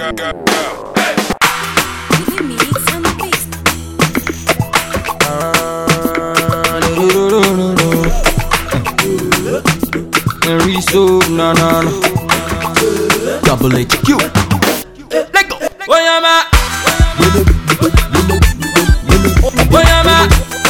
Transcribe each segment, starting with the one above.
No. Double HQ. Let go. Where am I? Where am I?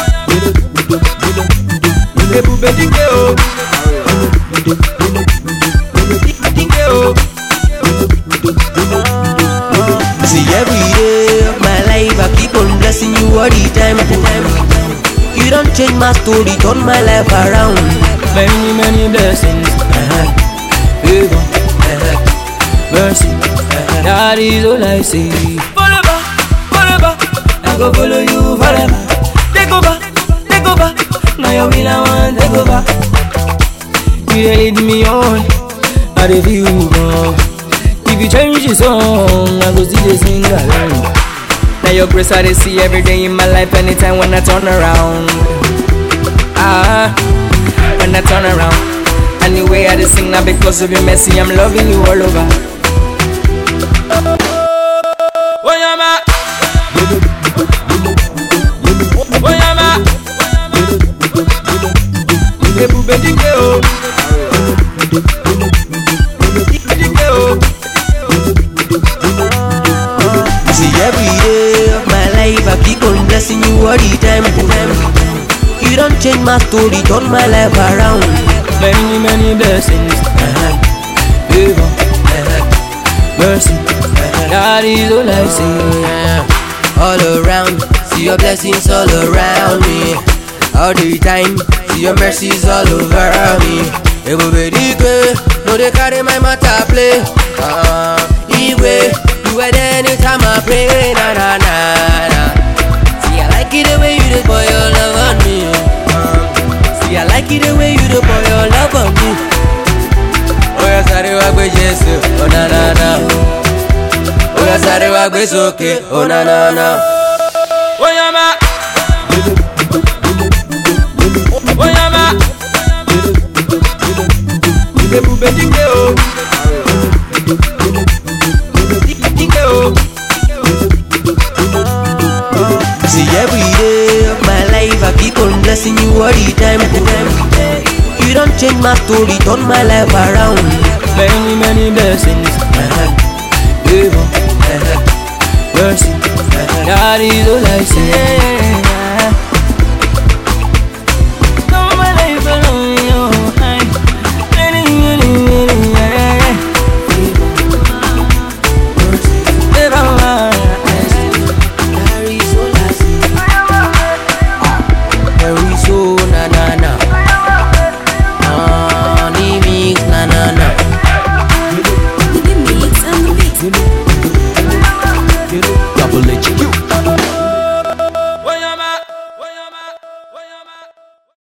See, every day of my life I keep on blessing you all the time. You don't change my story, turn my life around. Many blessings. Favor, mercy, that is all I see. Forever, I go follow you forever. Take over, now your will I want, take over. You lead me on, I dey feel you go. If you change the song, I go still dey sing along. Now your grace I dey see every day in my life, anytime when I turn around. When I turn around. Anyway, I just sing now because of your mercy. I'm loving you all over. Where am I? Where am I? See, every day of my life I keep on blessing you all the time. You don't change my story, turn my life around. Many blessings. Favor, mercy, that is all I see. All around, see your blessings all around me. All the time, see your mercies all over me. Everybody good, no they carry my matter play. Anyway, you were there anytime I pray. Na. See I like it the way you did pour your love on me. See I like it the way you did pour your love on me. Oh yeah, sorry I go Jesus, oh na. Oh yeah, sorry I go okay, oh na. Where am I? Where am I? See, every day of my life I keep on blessing you all the time. You don't change my story, turn my life around. Many blessings. Favor, mercy, that is all I say.